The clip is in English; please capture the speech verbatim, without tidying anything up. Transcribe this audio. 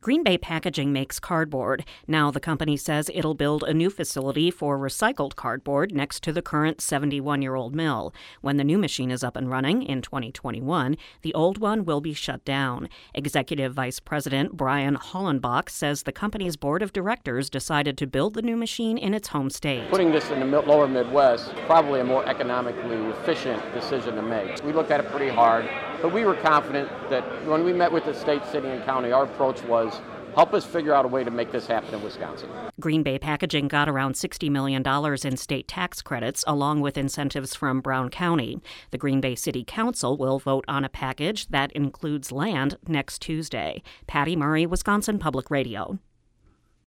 Green Bay Packaging makes cardboard. Now the company says it'll build a new facility for recycled cardboard next to the current seventy-one-year-old mill. When the new machine is up and running in twenty twenty-one, the old one will be shut down. Executive Vice President Brian Hollenbach says the company's board of directors decided to build the new machine in its home state. Putting this in the lower Midwest, probably a more economically efficient decision to make. We looked at it pretty hard, but we were confident that when we met with the state, city, and county, our approach was help us figure out a way to make this happen in Wisconsin. Green Bay Packaging got around sixty million dollars in state tax credits, along with incentives from Brown County. The Green Bay City Council will vote on a package that includes land next Tuesday. Patty Murray, Wisconsin Public Radio.